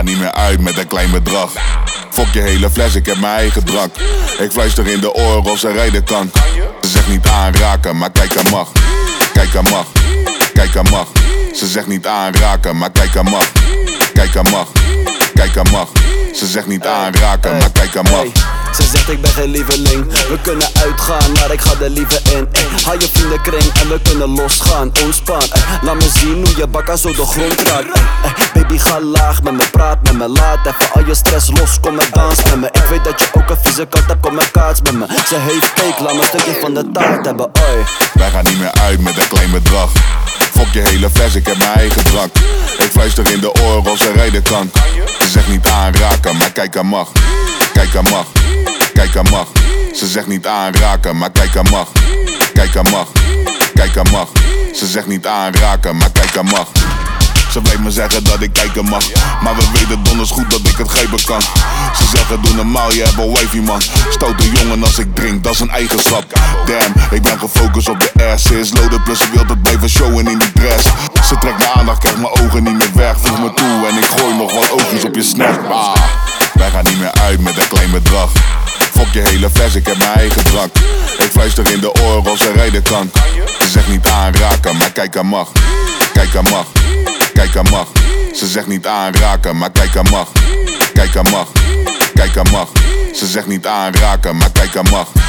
niet meer uit met een klein bedrag. Fok je hele fles, ik heb mijn eigen drank. Ik fluister in de oren of ze rijden kan. Ze zegt niet aanraken, maar kijken mag. Kijken mag, kijken mag. Ze zegt niet aanraken, maar kijken mag. Kijken mag, kijken mag. Ze zegt niet aanraken, maar kijken mag. Ze zegt ik ben geen lieveling. We kunnen uitgaan, maar ik ga er liever in. Haal je vriendenkring en we kunnen losgaan. Ontspan, laat me zien hoe je bakka zo de grond raakt. Baby ga laag met me, praat met me. Laat even al je stress los, kom en dans met me. Ik weet dat je ook een vieze kant hebt, kom en kaats met me. Ze heeft cake, laat me een stukje van de taart hebben, oi. Wij gaan niet meer uit met een klein bedrag. Fok je hele fles, ik heb mijn eigen drank. Ik fluister in de oren of ze rijden kan. Ze zegt niet aanraken, maar kijken mag. Kijken mag, kijken mag. Ze zegt niet aanraken, maar kijken mag. Kijken mag, kijken mag. Ze zegt niet aanraken, maar kijken mag. Ze weet me zeggen dat ik kijken mag, maar we weten donders goed dat ik het grijpen kan. Ze zeggen doe normaal, je hebt een wifey man. Stoot een jongen als ik drink, dat is een eigenschap. Damn, ik ben gefocust op de ass. Ze is loaded plus ze wil het blijven showen in die dress. Ze trekt mijn aandacht, krijgt mijn ogen niet meer weg. Voeg me toe en ik gooi nog wat oogjes op je snap. Wij gaan niet meer uit met een klein bedrag. Fok je hele fles, ik heb mijn eigen drank. Ik fluister in de oren of ze rijden kan. Ze zegt niet aanraken, maar kijken mag. Kijken mag, kijken mag. Ze zegt niet aanraken, maar kijken mag. Kijken mag, kijken mag. Ze zegt niet aanraken, maar kijken mag.